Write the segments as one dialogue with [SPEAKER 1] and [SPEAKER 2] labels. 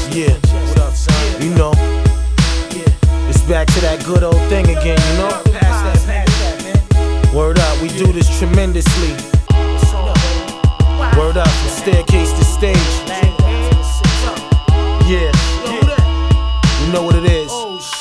[SPEAKER 1] Yeah, what up, son? You know, it's back to that good old thing again, you know? Pass that, man. Word up, we do this tremendously. Word up, from staircase to stage. Yeah, you know what it is.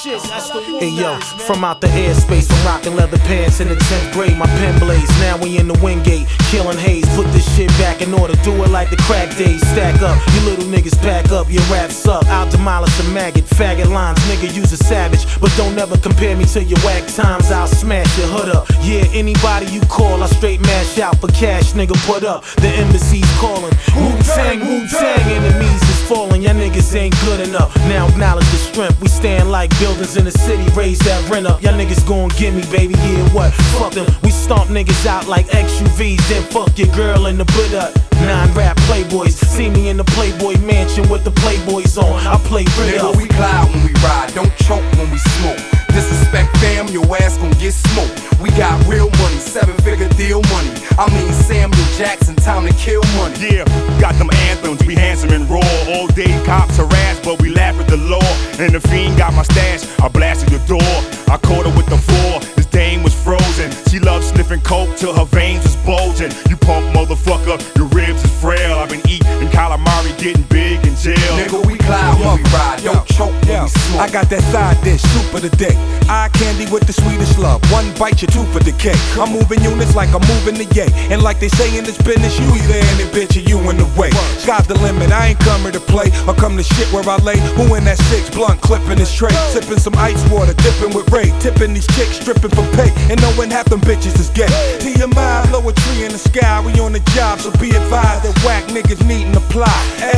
[SPEAKER 1] Hey yo, from out the airspace, from rocking leather pants in the 10th grade, my pen blades. Now we in the Wingate, killing haze. Put this shit back in order, do it like the crack days. Stack up, you little niggas pack up, your raps up. I'll demolish a maggot, faggot lines, nigga use a savage. But don't ever compare me to your whack times, I'll smash your hood up. Yeah, anybody you call, I straight mash out for cash, nigga put up. The embassy's calling, Wu-Tang, Wu-Tang, enemies is falling. Y'all niggas ain't good enough, now acknowledge the strength. We stand like buildings in the city, raise that rent up. Y'all niggas gon' get me, baby, yeah, what? Fuck them, we stomp niggas out like XUVs, then fuck your girl in the Buddha. 9 rap playboys, see me in the Playboy mansion with the Playboys on. I play rid up.
[SPEAKER 2] Nigga, we glide when we ride, don't choke when we smoke. Disrespect fam, your ass gon' get smoked. We got real money, 7-figure deal money. I mean Samuel Jackson, time to kill money.
[SPEAKER 3] Yeah, got them anthems, we handsome and raw. All day cops harass, but we laugh at the law. And the fiend got my stash, I blasted the door. I caught her with the 4, this dame was frozen. She loved sniffing coke till her veins was bulging. You punk motherfucker, your ribs is frail. I've been eating calamari, getting big in jail.
[SPEAKER 2] Nigga, we glide when we ride, don't choke when we smoke.
[SPEAKER 4] I got that side dish, soup of the day. Eye candy with the sweetest love. One bite, your tooth for decay. I'm moving units like I'm moving the yay. And like they say in this business, you either in it, bitch, or you in the way. Sky's the limit, I ain't coming to play or come to shit where I lay. Who in that 6 blunt clipping his tray? Sipping some ice water, dipping with Ray. Tipping these chicks, stripping for pay. And knowing half them bitches is gay. To your mind, blow a tree in the sky. We on the job, so be advised that whack niggas need and apply.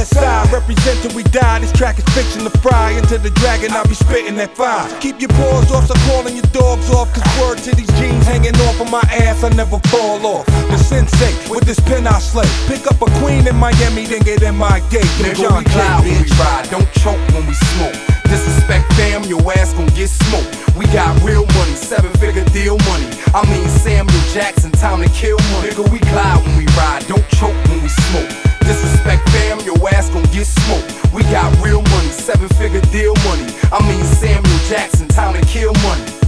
[SPEAKER 4] SI represent till we die. This track is fiction to fry. Into the dragon, I'll be spitting that fire. Keep your paws off, so calling your dogs off. Cause word to these jeans hanging off of my ass, I never fall off. The sensei, with this pen I slay. Pick up a queen in Miami, then get in my gate.
[SPEAKER 2] Nigga, we glide when we ride, don't choke when we smoke. Disrespect fam, your ass gon' get smoked. We got real money, 7-figure deal money. I mean Samuel Jackson, time to kill money. Nigga, we glide when we ride, don't choke when we smoke. Disrespect fam, your ass gon' get smoked. We got real money, 7-figure deal money. I mean Samuel Jackson, time to kill money.